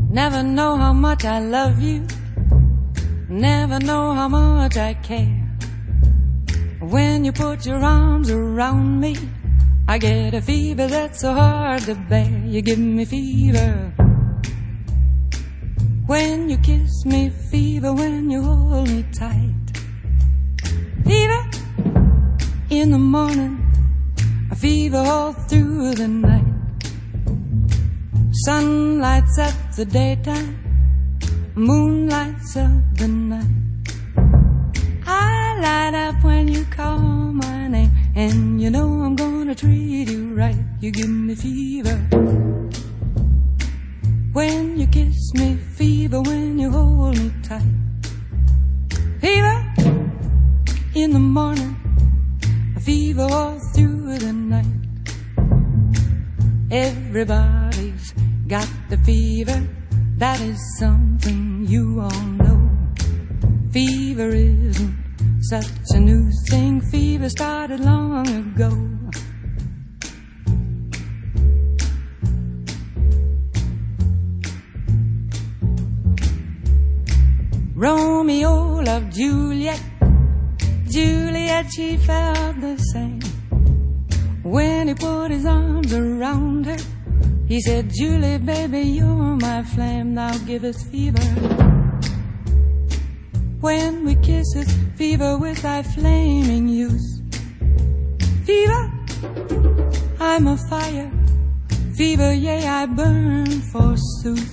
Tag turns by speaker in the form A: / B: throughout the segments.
A: Never know how much I love you, never know how much I care. When you put your arms around me, I get a fever that's so hard to bear. You give me fever when you kiss me, fever when you hold me tight. Fever in the morning, a fever all through the night. Sun lights up the daytime, moon lights up the night. I light up when you call my name, and you know I'm gonna treat you right. You give me fever when you kiss me, fever when you hold me tight. Fever in the morning, a fever all through the night. Everybody's got the fever, that is something you all know. Fever isn't such a new thing, fever started long ago. Romeo loved Juliet, Juliet, she felt the same. When he put his arms around her, he said, Julie, baby, you're my flame, now give us fever. When we kiss it, fever with thy flaming youth. Fever, I'm a fire, fever, yea, I burn forsooth.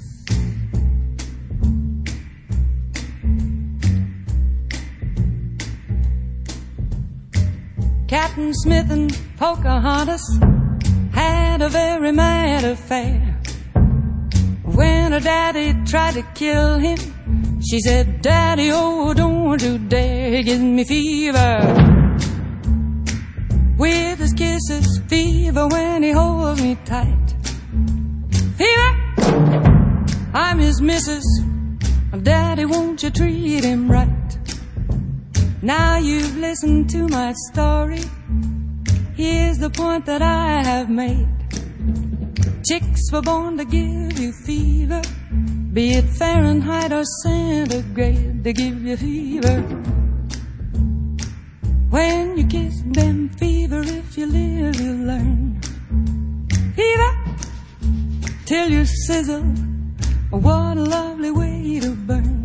A: Captain Smith and Pocahontas had a very mad affair. When her daddy tried to kill him, she said, Daddy, oh, don't you dare. He gives me fever with his kisses, fever when he holds me tight. Fever, I'm his missus, Daddy, won't you treat him right? Now you've listened to my story, here's the point that I have made. Chicks were born to give you fever, be it Fahrenheit or centigrade, they give you fever. When you kiss them, fever, if you live, you learn. Fever, till you sizzle, what a lovely way to burn.